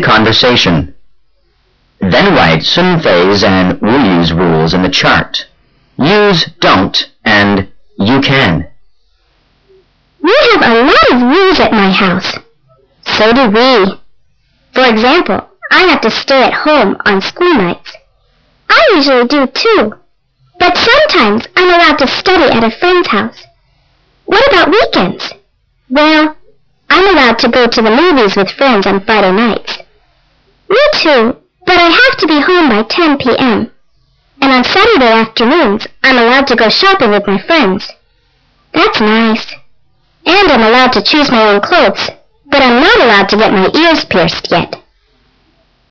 conversation. Then write Sun Fei's and Wu Yu's rules in the chart. Use don't and you can. We have a lot of rules at my house. So do we. For example, I have to stay at home on school nights. I usually do too. But sometimes I'm allowed to study at a friend's house. What about weekends? Well, I'm allowed to go to the movies with friends on Friday nights. Me too, but I have to be home by 10 p.m. And on Saturday afternoons, I'm allowed to go shopping with my friends. That's nice. And I'm allowed to choose my own clothes, but I'm not allowed to get my ears pierced yet.